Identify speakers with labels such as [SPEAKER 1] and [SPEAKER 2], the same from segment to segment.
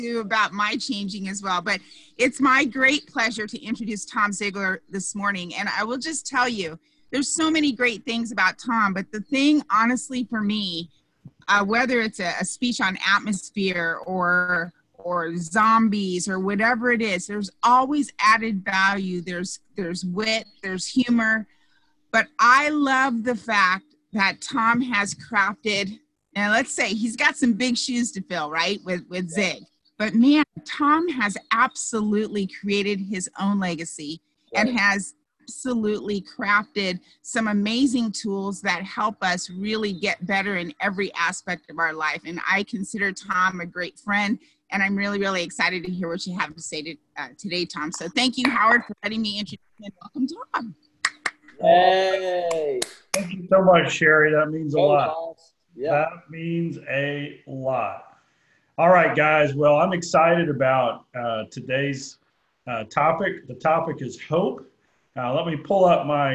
[SPEAKER 1] about my changing as well. But it's my great pleasure to introduce Tom Ziglar this morning. And I will just tell you, there's so many great things about Tom, but the thing, honestly, for me, whether it's a speech on atmosphere or zombies or whatever it is, there's always added value. There's wit, there's humor. But I love the fact that Tom has crafted, and let's say he's got some big shoes to fill, right, with Zig. But man, Tom has absolutely created his own legacy and has absolutely crafted some amazing tools that help us really get better in every aspect of our life. And I consider Tom a great friend, and I'm really, really excited to hear what you have to say today, Tom. So thank you, Howard, for letting me introduce you, and welcome, Tom.
[SPEAKER 2] Hey.
[SPEAKER 3] Thank you so much, Sherry. That means a lot.
[SPEAKER 2] Yeah.
[SPEAKER 3] That means a lot. All right, guys. Well, I'm excited about today's topic. The topic is hope. Let me pull up my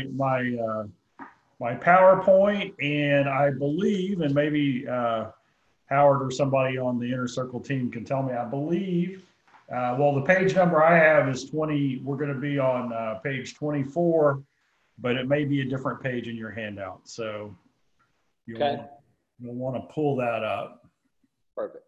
[SPEAKER 3] PowerPoint, and I believe, and maybe Howard or somebody on the Inner Circle team can tell me, I believe, well, the page number I have is 20. We're going to be on page 24, but it may be a different page in your handout. So you'll want to pull that up.
[SPEAKER 2] Perfect.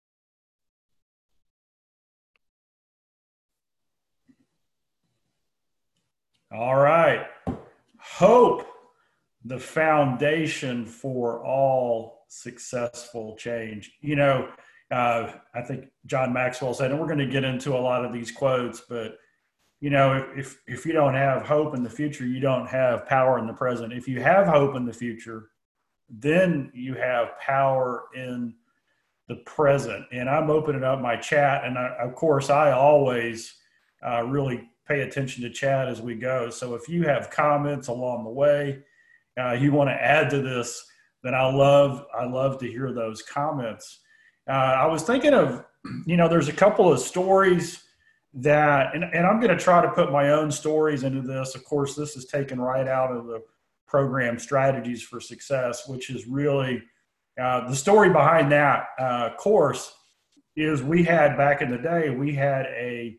[SPEAKER 3] All right. Hope, the foundation for all successful change. You know, I think John Maxwell said, and we're going to get into a lot of these quotes, but you know, if you don't have hope in the future, you don't have power in the present. If you have hope in the future, then you have power in the present. And I'm opening up my chat, and of course, I always really pay attention to chat as we go. So if you have comments along the way, you want to add to this, then I love to hear those comments. I was thinking of, you know, there's a couple of stories that, and I'm going to try to put my own stories into this. Of course, this is taken right out of the program Strategies for Success, which is really the story behind that course is we had back in the day, we had a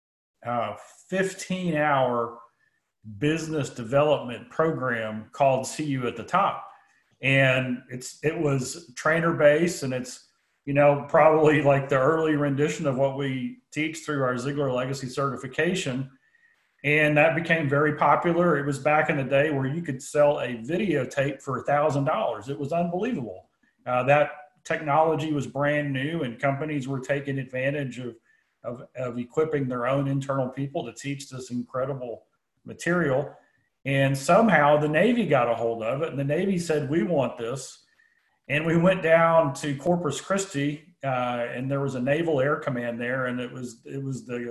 [SPEAKER 3] 15-hour business development program called See You at the Top. And it was trainer based, and it's, you know, probably like the early rendition of what we teach through our Ziglar Legacy certification. And that became very popular. It was back in the day where you could sell a videotape for $1,000. It was unbelievable. That technology was brand new, and companies were taking advantage of equipping their own internal people to teach this incredible material. And somehow the Navy got a hold of it, and the Navy said, we want this. And we went down to Corpus Christi, and there was a Naval Air Command there, and it was the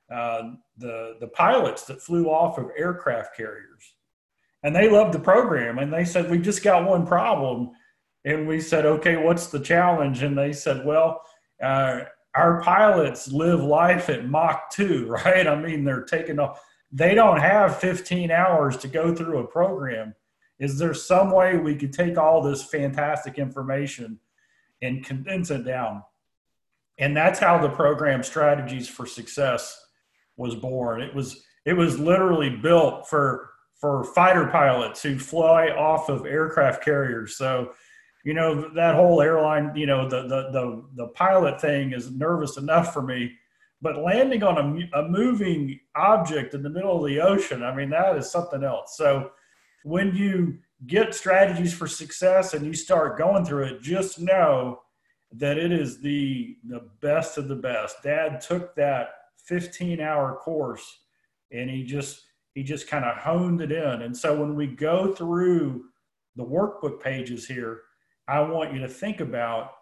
[SPEAKER 3] pilots that flew off of aircraft carriers. And they loved the program, and they said, we just got one problem. And we said, okay, what's the challenge? And they said, well, our pilots live life at Mach 2, right? I mean, they're taking off. They don't have 15 hours to go through a program. Is there some way we could take all this fantastic information and condense it down? And that's how the program Strategies for Success was born. It was literally built for fighter pilots who fly off of aircraft carriers. So, you know, that whole airline, you know, the pilot thing is nervous enough for me, but landing on a moving object in the middle of the ocean, I mean, that is something else. So when you get Strategies for Success and you start going through it, just know that it is the best of the best. Dad took that 15-hour course and he just kind of honed it in. And so when we go through the workbook pages here, I want you to think about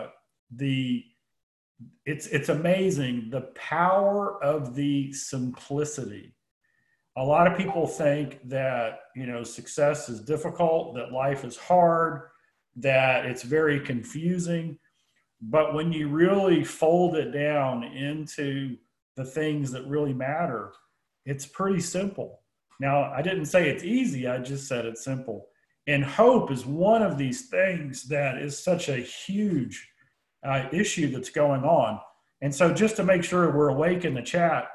[SPEAKER 3] it's amazing the power of the simplicity. A lot of people think that, you know, success is difficult, that life is hard, that it's very confusing. But when you really fold it down into the things that really matter, it's pretty simple. Now, I didn't say it's easy. I just said it's simple. And hope is one of these things that is such a huge issue that's going on. And so just to make sure we're awake in the chat,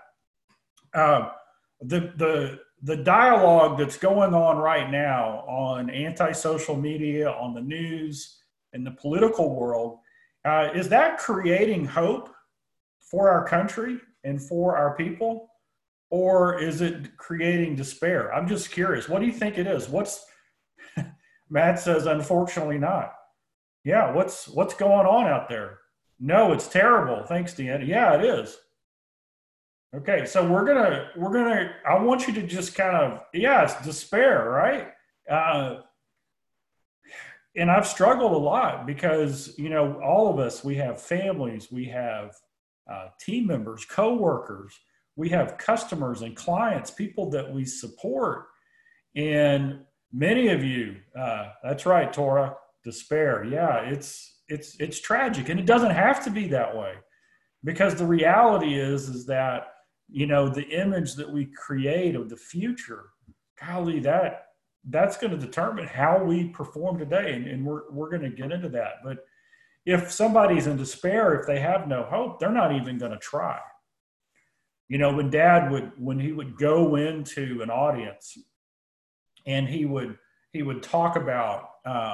[SPEAKER 3] the dialogue that's going on right now on anti-social media, on the news, in the political world, is that creating hope for our country and for our people? Or is it creating despair? I'm just curious. What do you think it is? Matt says, unfortunately not. Yeah, what's going on out there? No, it's terrible. Thanks, Deanna. Yeah, it is. Okay, so we're gonna. I want you to just kind of, it's despair, right? And I've struggled a lot because all of us, we have families, we have team members, coworkers, we have customers and clients, people that we support, and many of you. That's right, Tora. Despair. Yeah, it's tragic, and it doesn't have to be that way, because the reality is that the image that we create of the future, golly, that's going to determine how we perform today, and we're going to get into that. But if somebody's in despair, if they have no hope, they're not even going to try. When Dad when he would go into an audience and he would talk about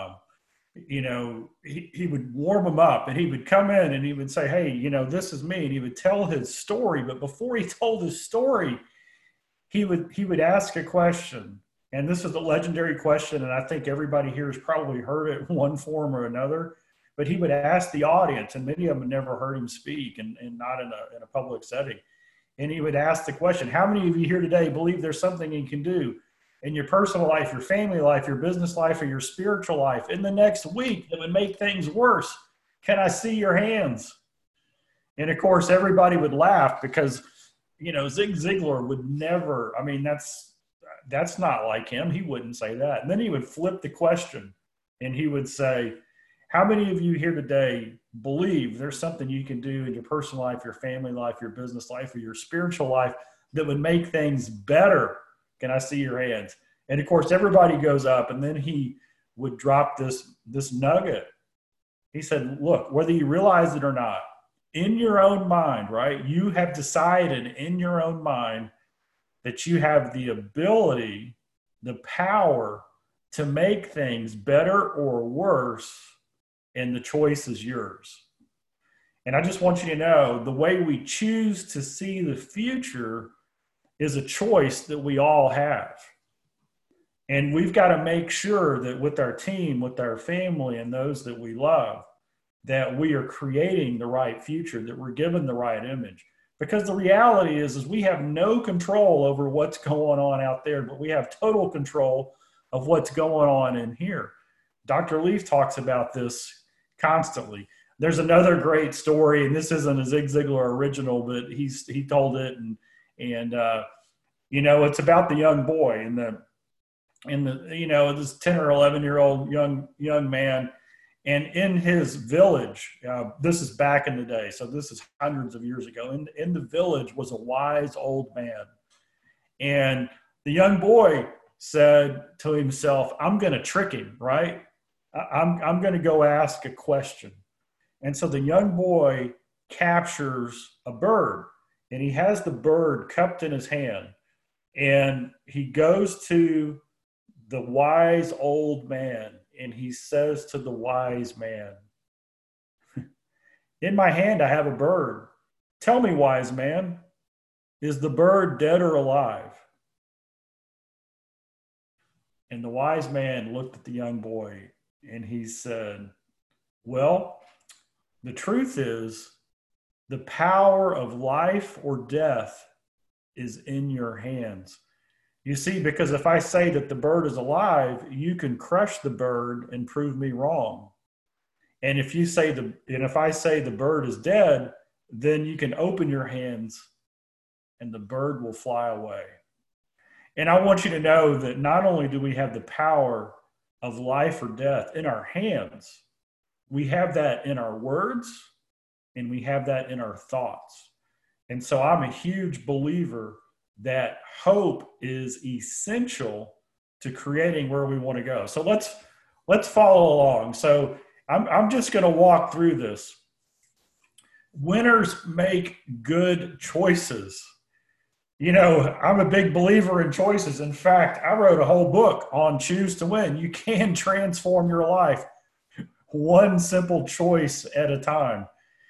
[SPEAKER 3] he would warm them up, and he would come in and he would say, hey, this is me. And he would tell his story. But before he told his story, he would ask a question. And this is a legendary question. And I think everybody here has probably heard it in one form or another. But he would ask the audience, and many of them had never heard him speak, and not in a public setting. And he would ask the question, how many of you here today believe there's something you can do in your personal life, your family life, your business life, or your spiritual life in the next week that would make things worse? Can I see your hands? And of course, everybody would laugh because, Zig Ziglar would never, that's not like him. He wouldn't say that. And then he would flip the question and he would say, how many of you here today believe there's something you can do in your personal life, your family life, your business life, or your spiritual life that would make things better? Can I see your hands? And of course, everybody goes up, and then he would drop this nugget. He said, look, whether you realize it or not, in your own mind, right? You have decided in your own mind that you have the ability, the power to make things better or worse, and the choice is yours. And I just want you to know, the way we choose to see the future is a choice that we all have. And we've got to make sure that with our team, with our family, and those that we love, that we are creating the right future, that we're given the right image. Because the reality is we have no control over what's going on out there, but we have total control of what's going on in here. Dr. Leaf talks about this constantly. There's another great story, and this isn't a Zig Ziglar original, but he told it, and it's about the young boy and this 10 or 11-year-old young man, and in his village, this is back in the day, so this is hundreds of years ago. In the village was a wise old man, and the young boy said to himself, "I'm going to trick him, right? I'm going to go ask a question." And so the young boy captures a bird, and he has the bird cupped in his hand, and he goes to the wise old man, and he says to the wise man, "In my hand I have a bird. Tell me, wise man, is the bird dead or alive?" And the wise man looked at the young boy, and he said, "Well, the truth is, the power of life or death is in your hands. You see, because if I say that the bird is alive, you can crush the bird and prove me wrong. And if I say the bird is dead, then you can open your hands and the bird will fly away." And I want you to know that not only do we have the power of life or death in our hands, we have that in our words, and we have that in our thoughts. And so I'm a huge believer that hope is essential to creating where we want to go. So let's follow along. So I'm just going to walk through this. winners make good choices. You know, I'm a big believer in choices. In fact, I wrote a whole book on Choose to Win. You can transform your life one simple choice at a time.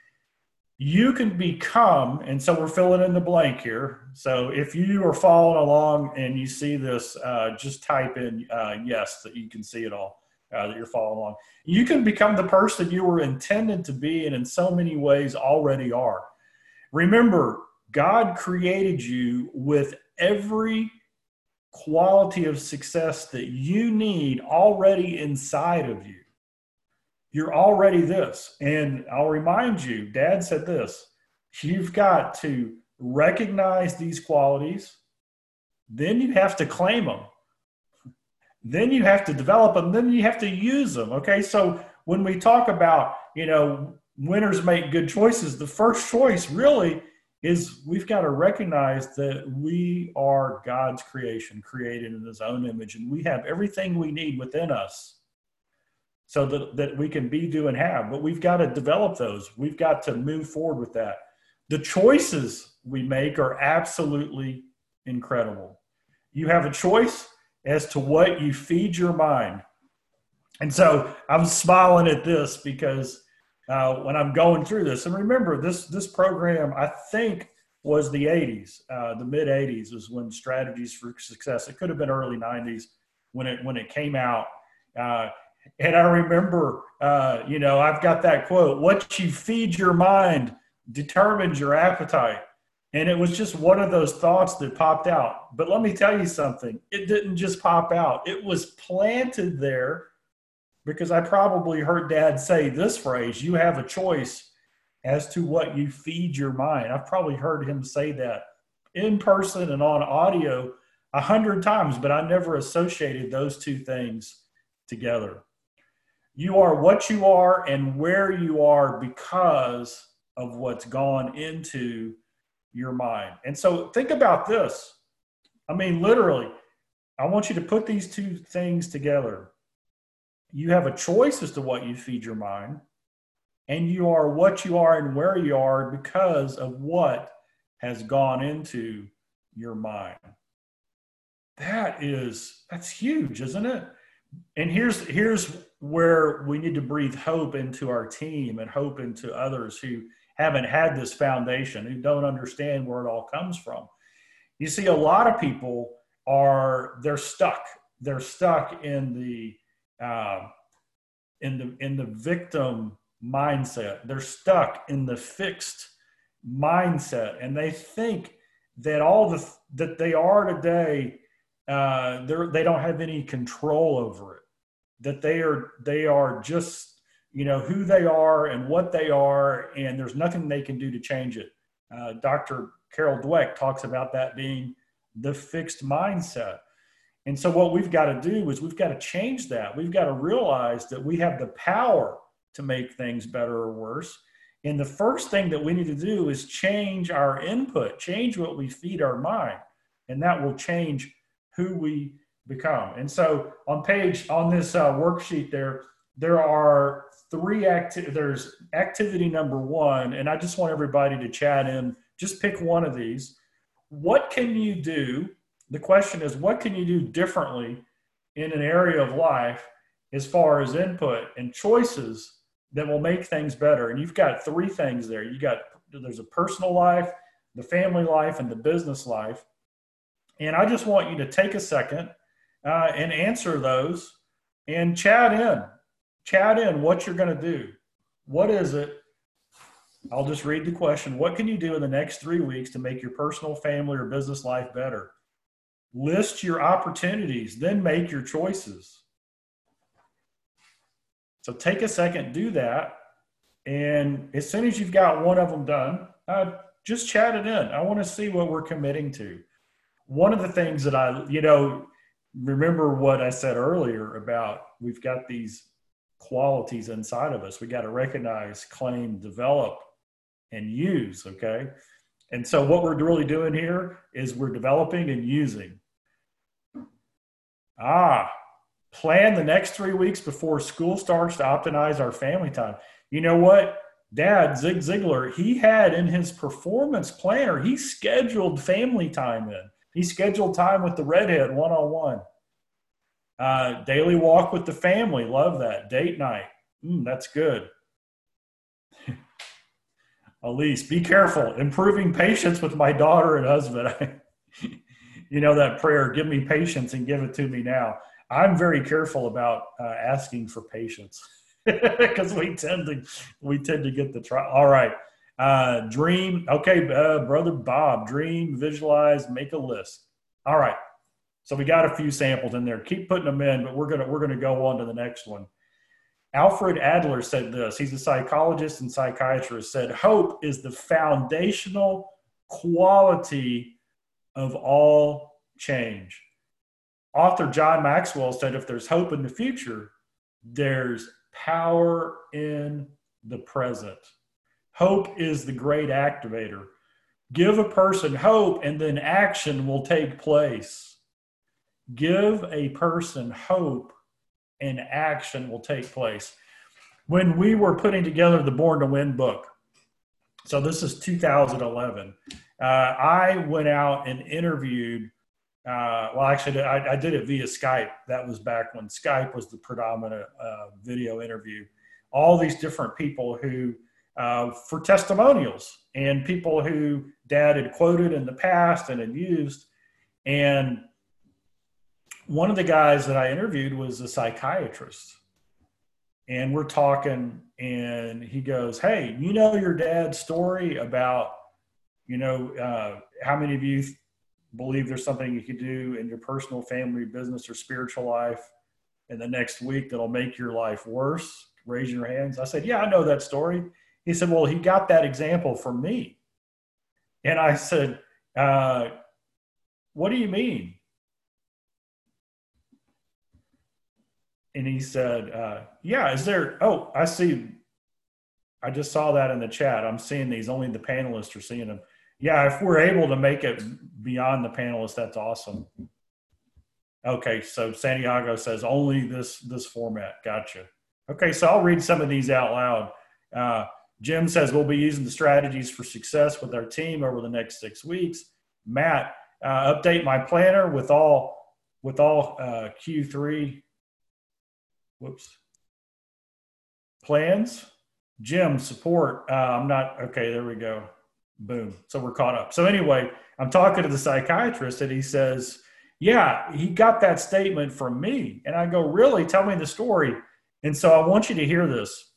[SPEAKER 3] You can become, and so we're filling in the blank here. So if you are following along and you see this, just type in yes, that you can see it all, that you're following along. You can become the person you were intended to be and in so many ways already are. Remember, God created you with every quality of success that you need already inside of you. You're already this. And I'll remind you, Dad said this, you've got to recognize these qualities, then you have to claim them, then you have to develop them, then you have to use them. Okay, so when we talk about, you know, winners make good choices, the first choice really is we've got to recognize that we are God's creation, created in his own image, and we have everything we need within us so that we can be, do, and have. But we've got to develop those. We've got to move forward with that. The choices we make are absolutely incredible. You have a choice as to what you feed your mind. And so I'm smiling at this because when I'm going through this, and remember this program, I think was the 80s, the mid 80s is when Strategies for Success, it could have been early 90s when it came out. And I remember, you know, I've got that quote, what you feed your mind determines your appetite. And it was just one of those thoughts that popped out. But let me tell you something, it didn't just pop out. It was planted there because I probably heard Dad say this phrase, you have a choice as to what you feed your mind. I've probably heard him say that in person and on audio 100 times, but I never associated those two things together. You are what you are and where you are because of what's gone into your mind. And so think about this. I mean, literally, I want you to put these two things together. You have a choice as to what you feed your mind, and you are what you are and where you are because of what has gone into your mind. That's huge, isn't it? And here's where we need to breathe hope into our team and hope into others who haven't had this foundation, who don't understand where it all comes from. You see, a lot of people they're stuck. They're stuck in the victim mindset. They're stuck in the fixed mindset, and they think that that they are today, they don't have any control over it. That they are just, you know, who they are and what they are, and there's nothing they can do to change it. Dr. Carol Dweck talks about that being the fixed mindset. And so what we've got to do is we've got to change that. We've got to realize that we have the power to make things better or worse. And the first thing that we need to do is change our input, change what we feed our mind, and that will change who we become. And so on this worksheet there are three there's activity number 1, and I just want everybody to chat in. Just pick one of these. What can you do? The question is, what can you do differently in an area of life as far as input and choices that will make things better? And you've got 3 things there. There's a personal life, the family life, and the business life. And I just want you to take a second and answer those and chat in what you're going to do. What is it? I'll just read the question. What can you do in the next 3 weeks to make your personal, family, or business life better? List your opportunities, then make your choices. So take a second, do that. And as soon as you've got one of them done, just chat it in. I want to see what we're committing to. One of the things that remember what I said earlier about we've got these qualities inside of us. We got to recognize, claim, develop, and use, okay? And so what we're really doing here is we're developing and using. Plan the next 3 weeks before school starts to optimize our family time. You know what? Dad, Zig Ziglar, he had in his performance planner, he scheduled family time in. He scheduled time with the redhead one-on-one. Daily walk with the family. Love that. Date night. That's good. Elise, be careful. Improving patience with my daughter and husband. You know that prayer, give me patience and give it to me now. I'm very careful about asking for patience because we tend to get the try. All right. Dream. Okay, Brother Bob, dream, visualize, make a list. All right. So we got a few samples in there. Keep putting them in, but we're gonna go on to the next one. Alfred Adler said this. He's a psychologist and psychiatrist. Said hope is the foundational quality of all change. Author John Maxwell said if there's hope in the future, there's power in the present. Hope is the great activator. Give a person hope and then action will take place. Give a person hope and action will take place. When we were putting together the Born to Win book, so this is 2011, I went out and interviewed, actually I did it via Skype. That was back when Skype was the predominant video interview. All these different people who, for testimonials and people who Dad had quoted in the past and had used. And one of the guys that I interviewed was a psychiatrist. And we're talking and he goes, hey, you know your dad's story about, how many of you believe there's something you could do in your personal, family, business, or spiritual life in the next week that'll make your life worse? Raise your hands. I said, yeah, I know that story. He said, well, he got that example from me. And I said, what do you mean? And he said, yeah, is there, oh, I see. I just saw that in the chat. I'm seeing these, only the panelists are seeing them. Yeah, if we're able to make it beyond the panelists, that's awesome. Okay, so Santiago says only this format. Gotcha. Okay, so I'll read some of these out loud. Jim says we'll be using the strategies for success with our team over the next 6 weeks. Matt, update my planner with all Q3 plans. Jim, support. I'm not, okay, there we go. Boom. So we're caught up. So anyway, I'm talking to the psychiatrist and he says, yeah, he got that statement from me. And I go, really? Tell me the story. And so I want you to hear this.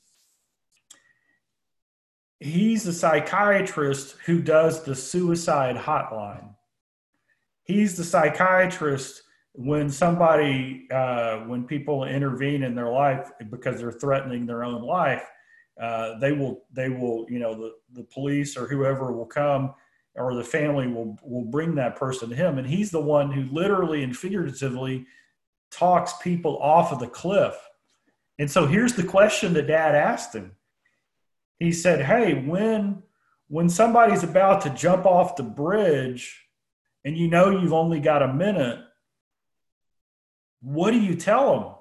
[SPEAKER 3] He's a psychiatrist who does the suicide hotline. He's the psychiatrist when when people intervene in their life because they're threatening their own life, they will, the police or whoever will come or the family will bring that person to him. And he's the one who literally and figuratively talks people off of the cliff. And so here's the question that Dad asked him. He said, hey, when somebody's about to jump off the bridge and you've only got a minute, what do you tell them?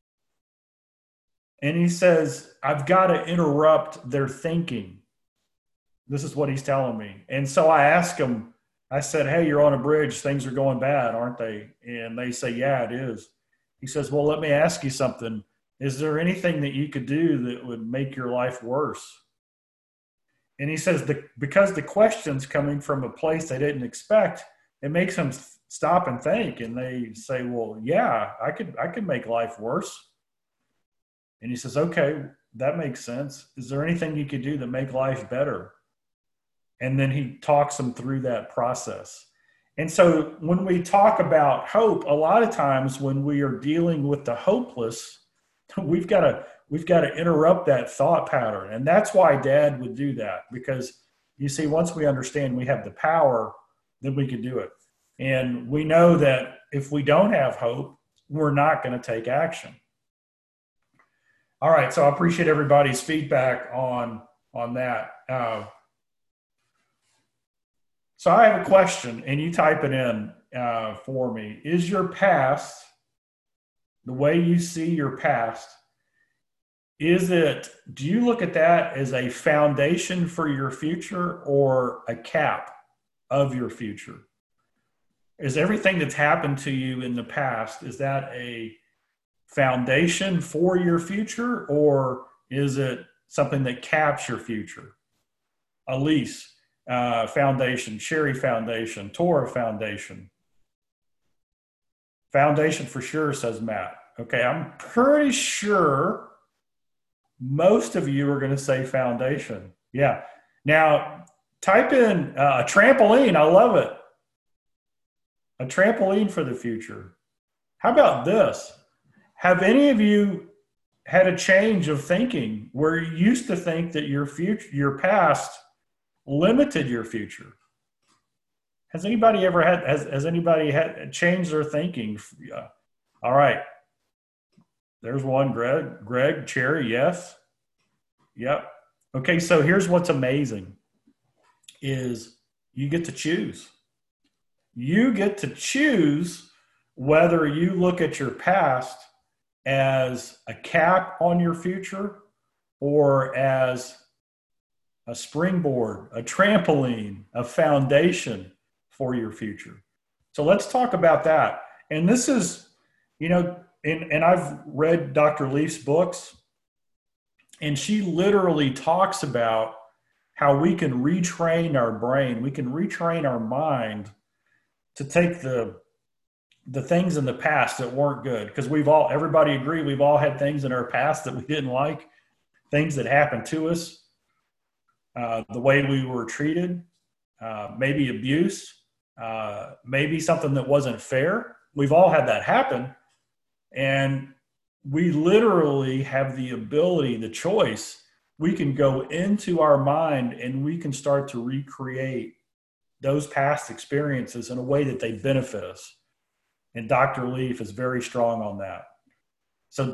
[SPEAKER 3] And he says, I've got to interrupt their thinking. This is what he's telling me. And so I asked him, I said, hey, you're on a bridge. Things are going bad, aren't they? And they say, yeah, it is. He says, well, let me ask you something. Is there anything that you could do that would make your life worse? And he says, because the question's coming from a place they didn't expect, it makes them stop and think. And they say, well, yeah, I could make life worse. And he says, okay, that makes sense. Is there anything you could do to make life better? And then he talks them through that process. And so when we talk about hope, a lot of times when we are dealing with the hopeless, we've got to interrupt that thought pattern. And that's why Dad would do that, because you see, once we understand we have the power, then we can do it. And we know that if we don't have hope, we're not going to take action. All right. So I appreciate everybody's feedback on that. So I have a question, and you type it in for me. Is your past, the way you see your past, do you look at that as a foundation for your future or a cap of your future? Is everything that's happened to you in the past, is that a foundation for your future, or is it something that caps your future? Elise Foundation, Sherry Foundation, Tora Foundation. Foundation for sure, says Matt. Okay, I'm pretty sure most of you are going to say foundation. Yeah. Now, type in a trampoline. I love it. A trampoline for the future. How about this? Have any of you had a change of thinking where you used to think that your future, your past limited your future? Has anybody ever had, has anybody had changed their thinking? All right. There's one, Greg, Cherry, yes. Yep. Okay, so here's what's amazing is you get to choose. You get to choose whether you look at your past as a cap on your future or as a springboard, a trampoline, a foundation for your future. So let's talk about that. And this is, you know, and I've read Dr. Leaf's books, and she literally talks about how we can retrain our brain, we can retrain our mind to take the things in the past that weren't good. Because everybody agree, we've all had things in our past that we didn't like, things that happened to us, the way we were treated, maybe abuse, maybe something that wasn't fair. We've all had that happen. And we literally have the ability, the choice. We can go into our mind and we can start to recreate those past experiences in a way that they benefit us. And Dr. Leaf is very strong on that. So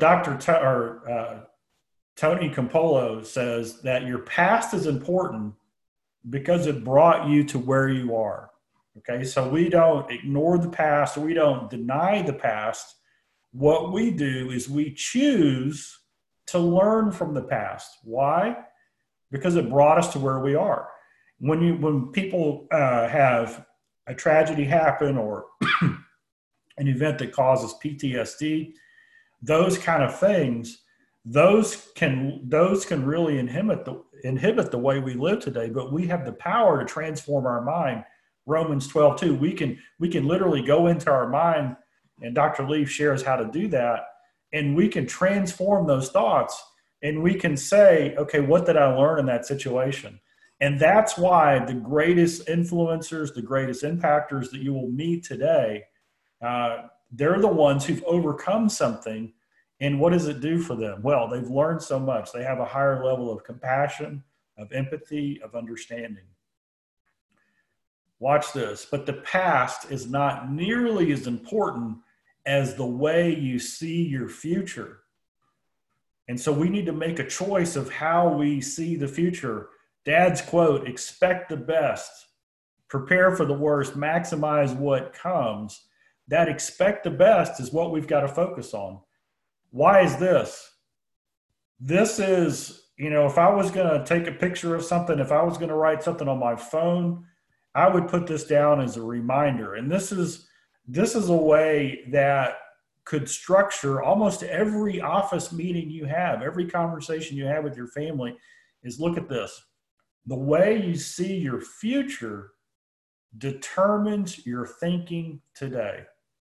[SPEAKER 3] Tony Campolo says that your past is important because it brought you to where you are. Okay, so we don't ignore the past, we don't deny the past. What we do is we choose to learn from the past. Why? Because it brought us to where we are. When people have a tragedy happen or an event that causes PTSD, those kind of things, those can really inhibit the way we live today. But we have the power to transform our mind. Romans 12:2. We can literally go into our mind, and Dr. Leaf shares how to do that, and we can transform those thoughts, and we can say, okay, what did I learn in that situation? And that's why the greatest influencers, the greatest impactors that you will meet today, they're the ones who've overcome something. And what does it do for them? Well, they've learned so much. They have a higher level of compassion, of empathy, of understanding. Watch this. But the past is not nearly as important as the way you see your future. And so we need to make a choice of how we see the future. Dad's quote, expect the best, prepare for the worst, maximize what comes. That expect the best is what we've got to focus on. Why is this? This is, if I was going to take a picture of something, if I was going to write something on my phone, I would put this down as a reminder. And this is a way that could structure almost every office meeting you have, every conversation you have with your family is look at this. The way you see your future determines your thinking today.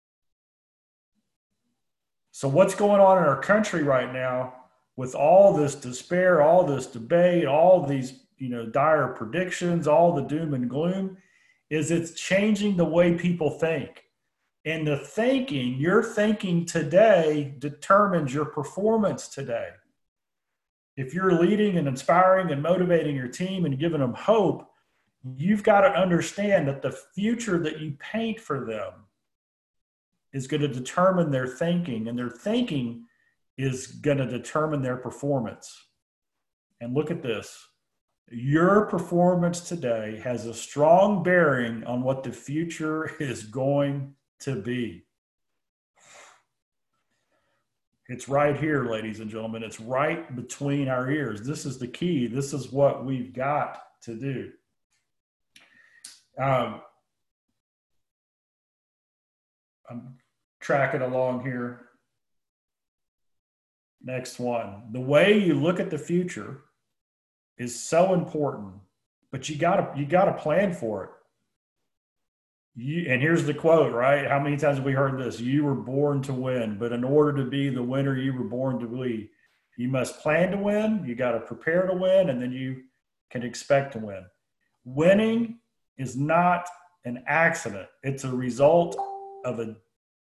[SPEAKER 3] So what's going on in our country right now with all this despair, all this debate, all these, dire predictions, all the doom and gloom, is it's changing the way people think. And your thinking today determines your performance today. If you're leading and inspiring and motivating your team and giving them hope, you've got to understand that the future that you paint for them is going to determine their thinking, and their thinking is going to determine their performance. And look at this. Your performance today has a strong bearing on what the future is going to be. It's right here, ladies and gentlemen. It's right between our ears. This is the key. This is what we've got to do. I'm tracking along here. Next one. The way you look at the future is so important, but you gotta plan for it. And here's the quote, right? How many times have we heard this? You were born to win, but in order to be the winner you were born to be, you must plan to win, you got to prepare to win, and then you can expect to win. Winning is not an accident. It's a result of a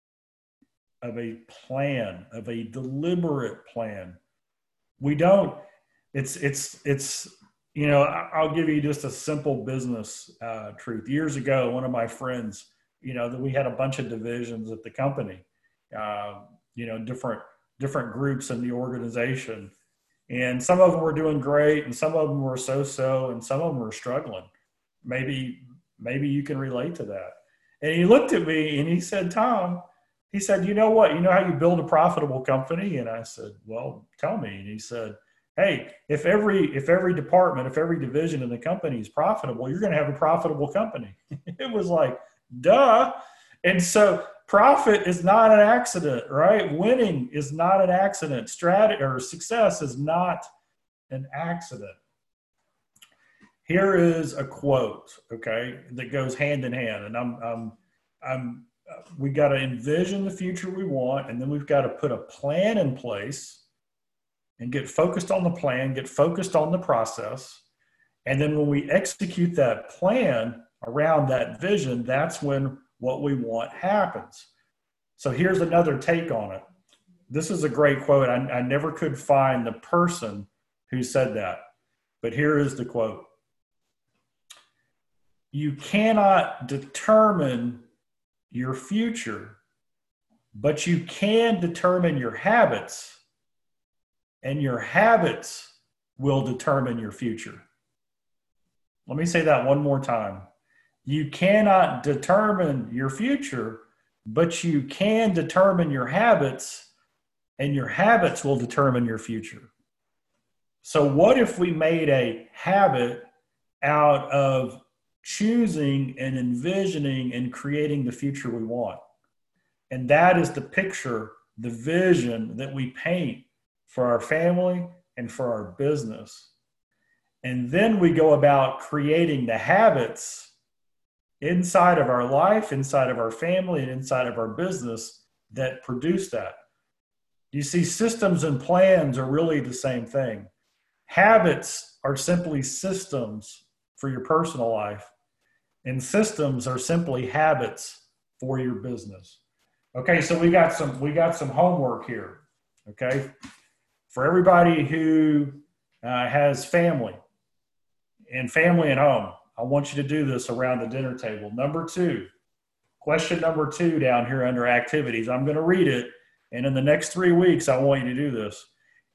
[SPEAKER 3] plan, of a deliberate plan. We don't, it's, you know, I'll give you just a simple business truth. Years ago, one of my friends, you know, that we had a bunch of divisions at the company, you know, different groups in the organization. And some of them were doing great and some of them were so-so and some of them were struggling. Maybe you can relate to that. And he looked at me and he said, Tom, he said, you know what? You know how you build a profitable company? And I said, well, tell me. And he said, hey, if every department, if every division in the company is profitable, you're going to have a profitable company. It was like, duh. And so profit is not an accident, right? Winning is not an accident. Strategy or success is not an accident. Here is a quote, okay, that goes hand in hand. And we got to envision the future we want, and then we've got to put a plan in place and get focused on the plan, get focused on the process. And then when we execute that plan around that vision, that's when what we want happens. So here's another take on it. This is a great quote. I never could find the person who said that, but here is the quote. You cannot determine your future, but you can determine your habits. And your habits will determine your future. Let me say that one more time. You cannot determine your future, but you can determine your habits, and your habits will determine your future. So what if we made a habit out of choosing and envisioning and creating the future we want? And that is the picture, the vision that we paint for our family and for our business. And then we go about creating the habits inside of our life, inside of our family, and inside of our business that produce that. You see, systems and plans are really the same thing. Habits are simply systems for your personal life, and systems are simply habits for your business. Okay, so we got some homework here, okay? For everybody who has family and family at home, I want you to do this around the dinner table. Question number 2 down here under activities. I'm going to read it, and in the next 3 weeks, I want you to do this.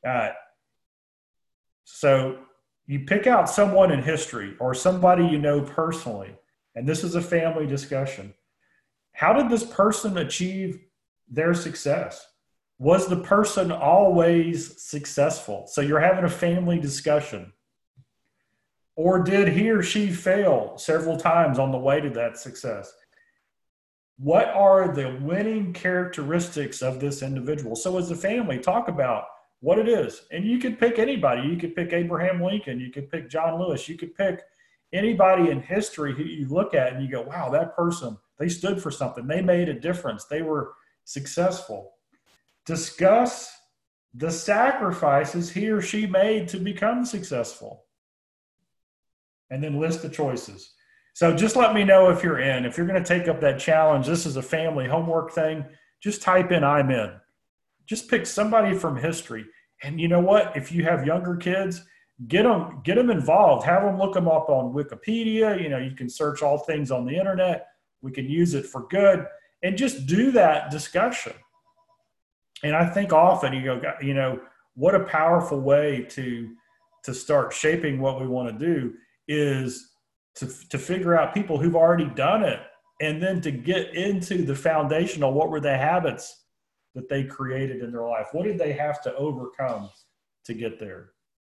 [SPEAKER 3] So you pick out someone in history or somebody you know personally, and this is a family discussion. How did this person achieve their success? Was the person always successful? So you're having a family discussion. Or did he or she fail several times on the way to that success? What are the winning characteristics of this individual? So as a family, talk about what it is. And you could pick anybody. You could pick Abraham Lincoln. You could pick John Lewis. You could pick anybody in history who you look at and you go, wow, that person, they stood for something. They made a difference. They were successful. Discuss the sacrifices he or she made to become successful. And then list the choices. So just let me know if you're in. If you're going to take up that challenge, this is a family homework thing, just type in I'm in. Just pick somebody from history. And you know what? If you have younger kids, get them involved. Have them look them up on Wikipedia. You know, you can search all things on the internet. We can use it for good. And just do that discussion. And I think often you know, what a powerful way to start shaping what we want to do is to figure out people who've already done it, and then to get into the foundational, what were the habits that they created in their life? What did they have to overcome to get there?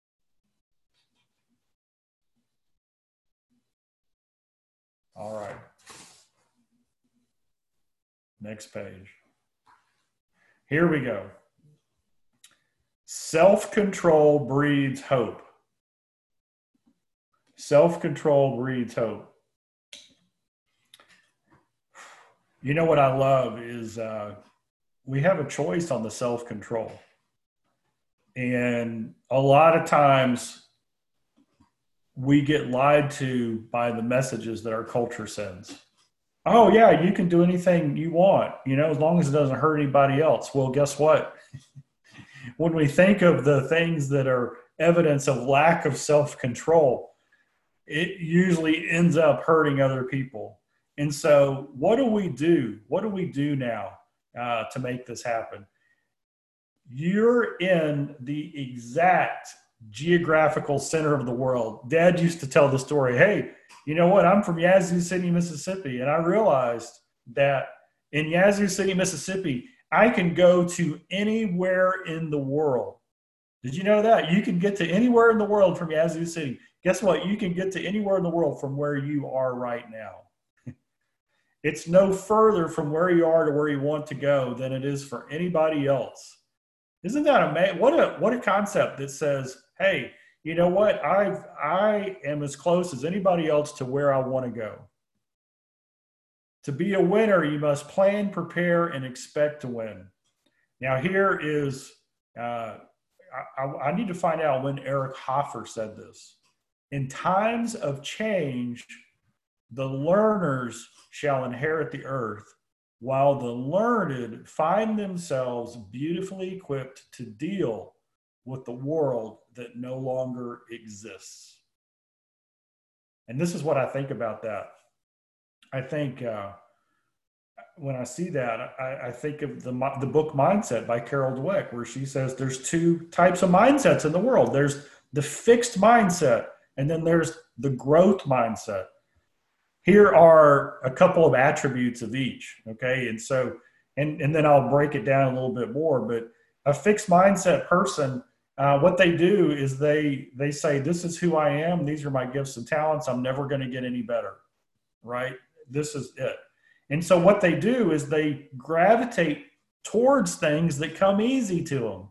[SPEAKER 3] All right. Next page. Here we go. Self-control breeds hope. Self-control breeds hope. You know what I love is we have a choice on the self-control. And a lot of times we get lied to by the messages that our culture sends. Oh yeah, you can do anything you want, you know, as long as it doesn't hurt anybody else. Well, guess what? When we think of the things that are evidence of lack of self-control, it usually ends up hurting other people. And so what do we do? What do we do now to make this happen? You're in the exact geographical center of the world. Dad used to tell the story, hey, you know what? I'm from Yazoo City, Mississippi. And I realized that in Yazoo City, Mississippi, I can go to anywhere in the world. Did you know that? You can get to anywhere in the world from Yazoo City. Guess what? You can get to anywhere in the world from where you are right now. It's no further from where you are to where you want to go than it is for anybody else. Isn't that amazing? What a concept that says, hey, you know what? I am as close as anybody else to where I want to go. To be a winner, you must plan, prepare, and expect to win. Now here is, I need to find out when Eric Hoffer said this. In times of change, the learners shall inherit the earth, while the learned find themselves beautifully equipped to deal with the world that no longer exists. And this is what I think about that. I think when I see that, I think of the book Mindset by Carol Dweck, where she says there's two types of mindsets in the world. There's the fixed mindset, and then there's the growth mindset. Here are a couple of attributes of each, okay? And so, and then I'll break it down a little bit more, but a fixed mindset person, what they do is they say, this is who I am, these are my gifts and talents, I'm never gonna get any better, right? This is it. And so what they do is they gravitate towards things that come easy to them.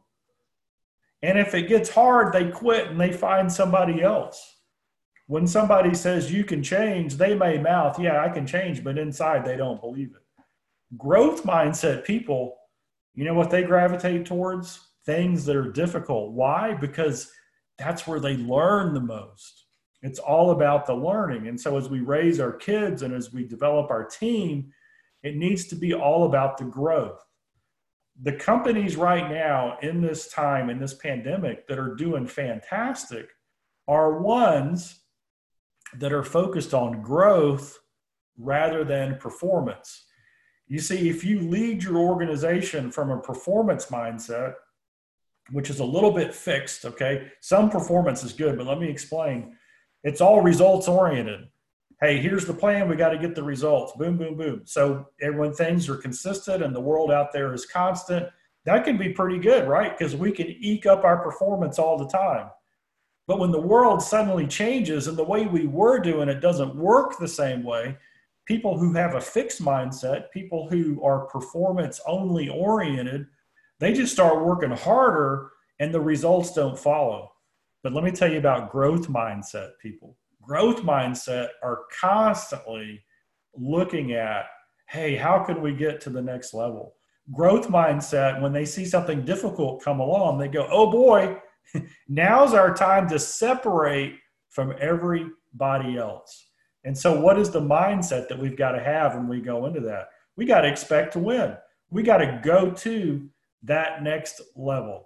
[SPEAKER 3] And if it gets hard, they quit and they find somebody else. When somebody says you can change, they may mouth, yeah, I can change, but inside they don't believe it. Growth mindset people, you know what they gravitate towards? Things that are difficult. Why? Because that's where they learn the most. It's all about the learning. And so as we raise our kids and as we develop our team, it needs to be all about the growth. The companies right now in this time, in this pandemic, that are doing fantastic are ones that are focused on growth rather than performance. You see, if you lead your organization from a performance mindset, which is a little bit fixed, okay? Some performance is good, but let me explain. It's all results oriented. Hey, here's the plan. We got to get the results. Boom, boom, boom. So when things are consistent and the world out there is constant, that can be pretty good, right? Because we can eke up our performance all the time. But when the world suddenly changes and the way we were doing it doesn't work the same way, people who have a fixed mindset, people who are performance only oriented, they just start working harder and the results don't follow. But let me tell you about growth mindset people. Growth mindset are constantly looking at, hey, how can we get to the next level? Growth mindset, when they see something difficult come along, they go, oh boy, now's our time to separate from everybody else. And so what is the mindset that we've got to have when we go into that? We got to expect to win. We got to go to that next level.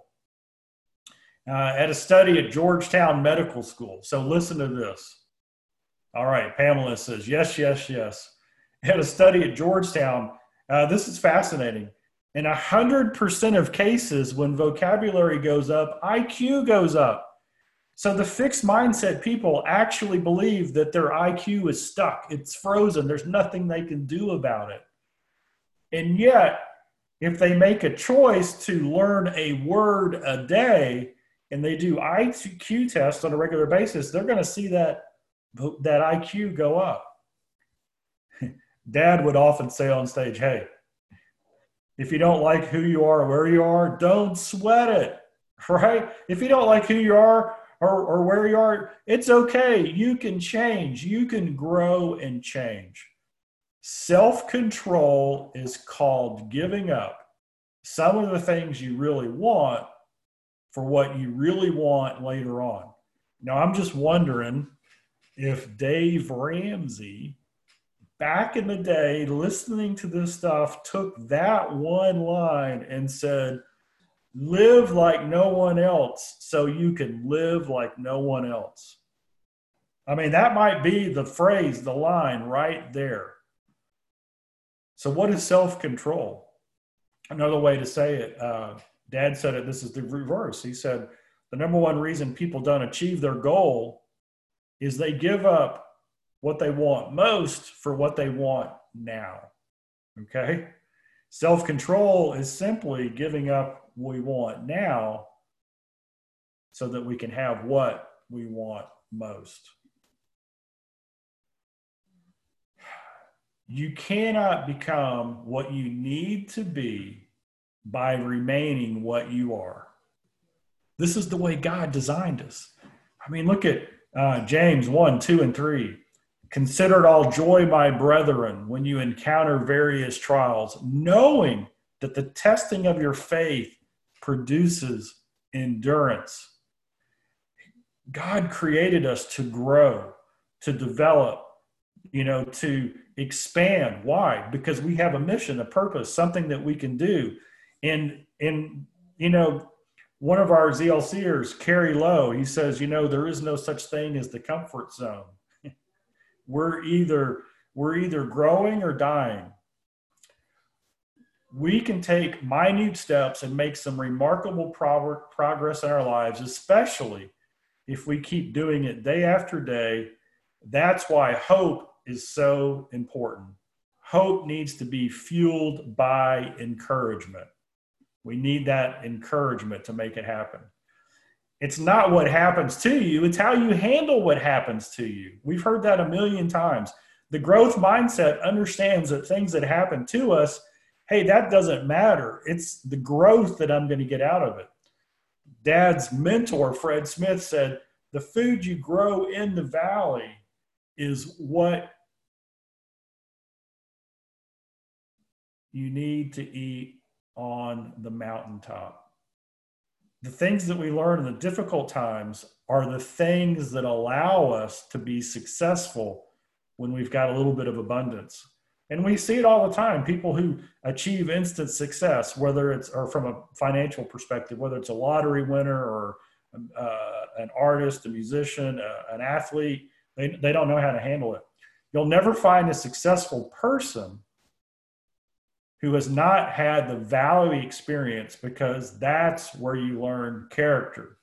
[SPEAKER 3] At a study at Georgetown Medical School. So listen to this. All right, Pamela says, yes, yes, yes. At a study at Georgetown, this is fascinating. In 100% of cases, when vocabulary goes up, IQ goes up. So the fixed mindset people actually believe that their IQ is stuck. It's frozen. There's nothing they can do about it. And yet, if they make a choice to learn a word a day and they do IQ tests on a regular basis, they're going to see that IQ go up. Dad would often say on stage, hey, if you don't like who you are or where you are, don't sweat it, right? If you don't like who you are or where you are, it's okay. You can change. You can grow and change. Self-control is called giving up some of the things you really want for what you really want later on. Now, I'm just wondering if Dave Ramsey, back in the day, listening to this stuff, took that one line and said, live like no one else so you can live like no one else. I mean, that might be the phrase, the line right there. So what is self-control? Another way to say it, Dad said it, this is the reverse. He said, the number one reason people don't achieve their goal is they give up what they want most for what they want now. Okay? Self-control is simply giving up what we want now so that we can have what we want most. You cannot become what you need to be by remaining what you are. This is the way God designed us. I mean, look at James 1, 2, and 3. Consider it all joy, my brethren, when you encounter various trials, knowing that the testing of your faith produces endurance. God created us to grow, to develop, to expand. Why? Because we have a mission, a purpose, something that we can do. And one of our ZLCers, Kerry Lowe, he says, there is no such thing as the comfort zone. We're either growing or dying. We can take minute steps and make some remarkable progress in our lives, especially if we keep doing it day after day. That's why hope is so important. Hope needs to be fueled by encouragement. We need that encouragement to make it happen. It's not what happens to you, it's how you handle what happens to you. We've heard that a million times. The growth mindset understands that things that happen to us, hey, that doesn't matter. It's the growth that I'm going to get out of it. Dad's mentor, Fred Smith, said, the food you grow in the valley is what you need to eat on the mountaintop. The things that we learn in the difficult times are the things that allow us to be successful when we've got a little bit of abundance. And we see it all the time. People who achieve instant success, whether it's, or from a financial perspective, whether it's a lottery winner or an artist, a musician, an athlete, they don't know how to handle it. You'll never find a successful person who has not had the valley experience, because that's where you learn character.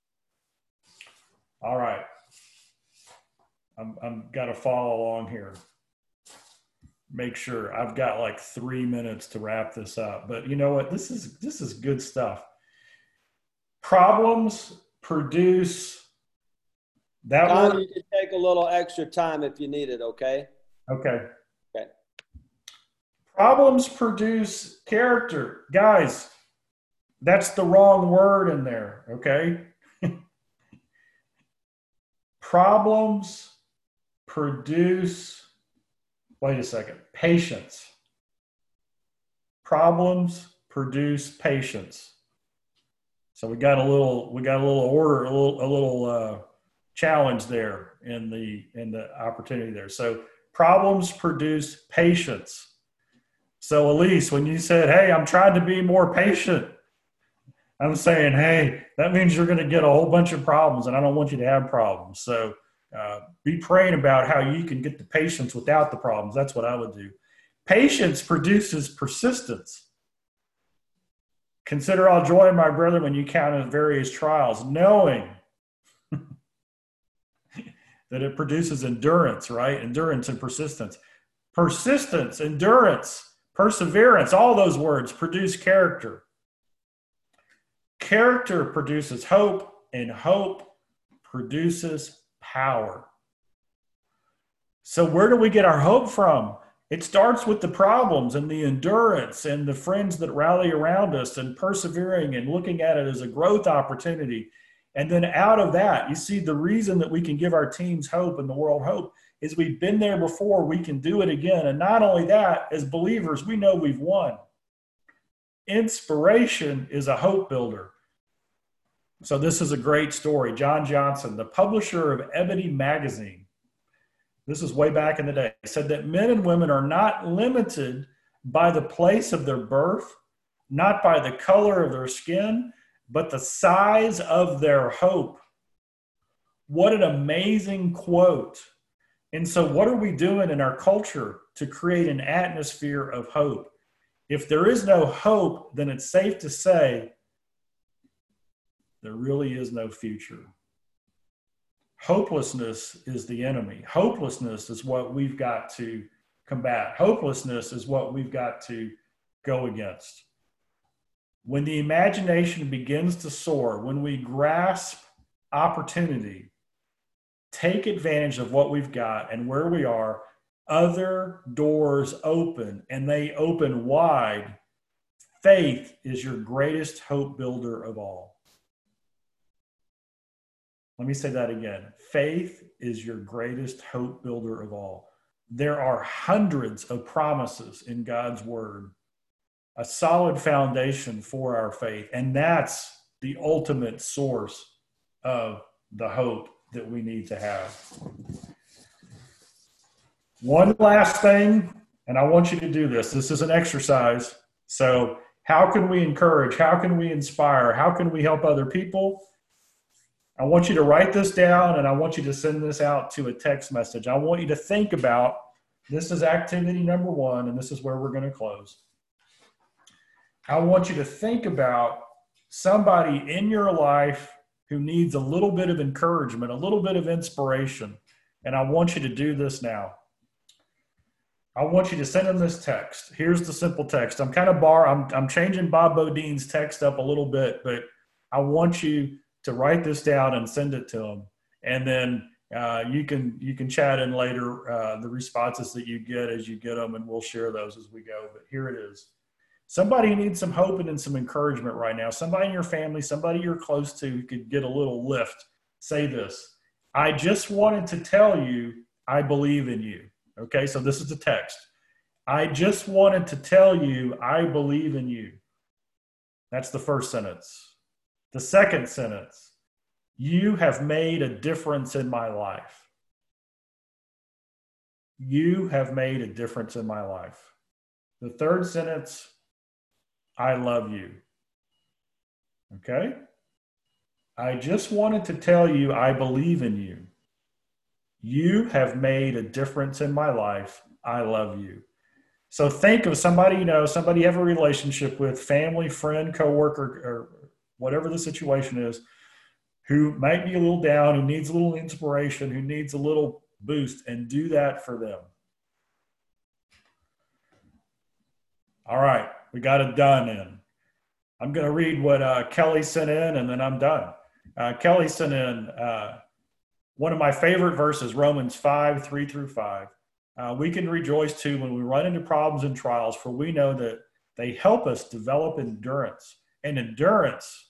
[SPEAKER 3] All right. I'm got to follow along here. Make sure I've got like 3 minutes to wrap this up, but you know what? This is good stuff. Problems produce that.
[SPEAKER 2] Tom, you can take a little extra time if you need it. Okay.
[SPEAKER 3] Okay.
[SPEAKER 2] Okay.
[SPEAKER 3] Problems produce character. Guys, that's the wrong word in there, okay? Problems produce, wait a second, patience. Problems produce patience. So we got a little order, a little challenge there in the opportunity there. So problems produce patience. So Elise, when you said, hey, I'm trying to be more patient, I'm saying, hey, that means you're going to get a whole bunch of problems, and I don't want you to have problems. So be praying about how you can get the patience without the problems. That's what I would do. Patience produces persistence. Consider all joy, my brethren, when you encounter various trials, knowing that it produces endurance, right? Endurance and persistence. Persistence, endurance Perseverance, all those words produce character. Character produces hope, and hope produces power. So where do we get our hope from? It starts with the problems and the endurance and the friends that rally around us and persevering and looking at it as a growth opportunity. And then out of that, you see the reason that we can give our teams hope and the world hope is we've been there before, we can do it again. And not only that, as believers, we know we've won. Inspiration is a hope builder. So this is a great story. John Johnson, the publisher of Ebony magazine, this is way back in the day, said that men and women are not limited by the place of their birth, not by the color of their skin, but the size of their hope. What an amazing quote. And so what are we doing in our culture to create an atmosphere of hope? If there is no hope, then it's safe to say there really is no future. Hopelessness is the enemy. Hopelessness is what we've got to combat. Hopelessness is what we've got to go against. When the imagination begins to soar, when we grasp opportunity, take advantage of what we've got and where we are, other doors open, and they open wide. Faith is your greatest hope builder of all. Let me say that again. Faith is your greatest hope builder of all. There are hundreds of promises in God's word, a solid foundation for our faith. And that's the ultimate source of the hope that we need to have. One last thing, and I want you to do this. This is an exercise. So how can we encourage? How can we inspire? How can we help other people? I want you to write this down, and I want you to send this out to a text message. I want you to think about, this is activity number 1, and this is where we're going to close. I want you to think about somebody in your life who needs a little bit of encouragement, a little bit of inspiration, and I want you to do this now. I want you to send them this text. Here's the simple text. I'm changing Bob Bodine's text up a little bit, but I want you to write this down and send it to them. And then you can chat in later the responses that you get as you get them, and we'll share those as we go. But here it is. Somebody who needs some hope and some encouragement right now. Somebody in your family, somebody you're close to who could get a little lift. Say this. I just wanted to tell you I believe in you. Okay, so this is the text. I just wanted to tell you I believe in you. That's the first sentence. The second sentence, you have made a difference in my life. You have made a difference in my life. The third sentence, I love you. Okay? I just wanted to tell you I believe in you. You have made a difference in my life. I love you. So think of somebody you know, somebody you have a relationship with, family, friend, coworker, or whatever the situation is, who might be a little down, who needs a little inspiration, who needs a little boost, and do that for them. All right, we got it done in. I'm going to read what Kelly sent in, and then I'm done. Kelly sent in one of my favorite verses, Romans 5:3-5. We can rejoice too when we run into problems and trials, for we know that they help us develop endurance. And endurance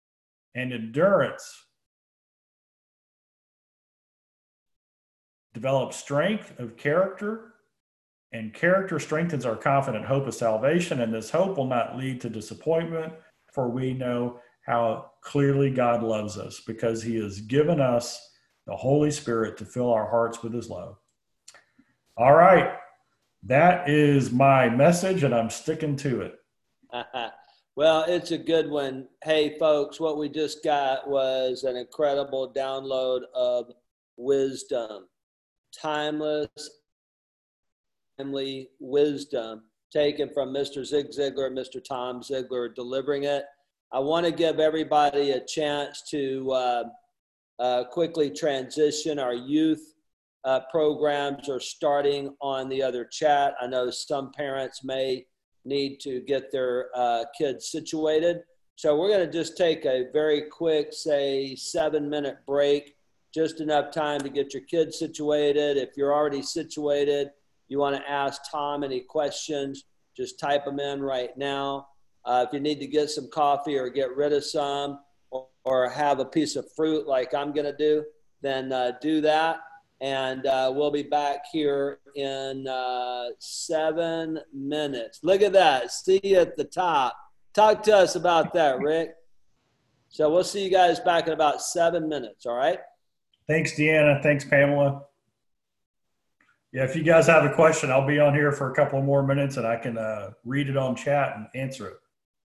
[SPEAKER 3] develops strength of character, and character strengthens our confident hope of salvation. And this hope will not lead to disappointment, for we know how clearly God loves us, because he has given us the Holy Spirit to fill our hearts with his love. All right. That is my message, and I'm sticking to it.
[SPEAKER 2] Well, it's a good one. Hey, folks, what we just got was an incredible download of wisdom. Timeless, timely wisdom taken from Mr. Zig Ziglar, Mr. Tom Ziglar, delivering it. I want to give everybody a chance to quickly transition. Our youth programs are starting on the other chat. I know some parents may need to get their kids situated. So we're going to just take a very quick, say, 7-minute break, just enough time to get your kids situated. If you're already situated, you want to ask Tom any questions, just type them in right now. If you need to get some coffee or get rid of some, or have a piece of fruit like I'm going to do, then do that. And we'll be back here in 7 minutes. Look at that. See you at the top. Talk to us about that, Rick. So we'll see you guys back in about 7 minutes, all right?
[SPEAKER 3] Thanks, Deanna. Thanks, Pamela. Yeah, if you guys have a question, I'll be on here for a couple more minutes and I can read it on chat and answer it.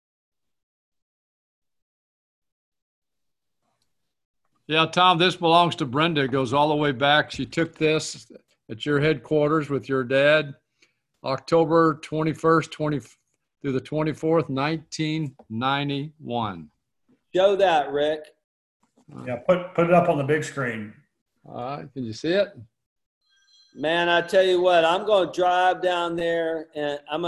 [SPEAKER 4] Yeah, Tom, this belongs to Brenda. It goes all the way back. She took this at your headquarters with your dad, October 21st, through the 24th, 1991.
[SPEAKER 2] Show that, Rick.
[SPEAKER 3] Yeah, put it up on the big screen.
[SPEAKER 4] All right, can you see it?
[SPEAKER 2] Man, I tell you what, I'm going to drive down there and I'm going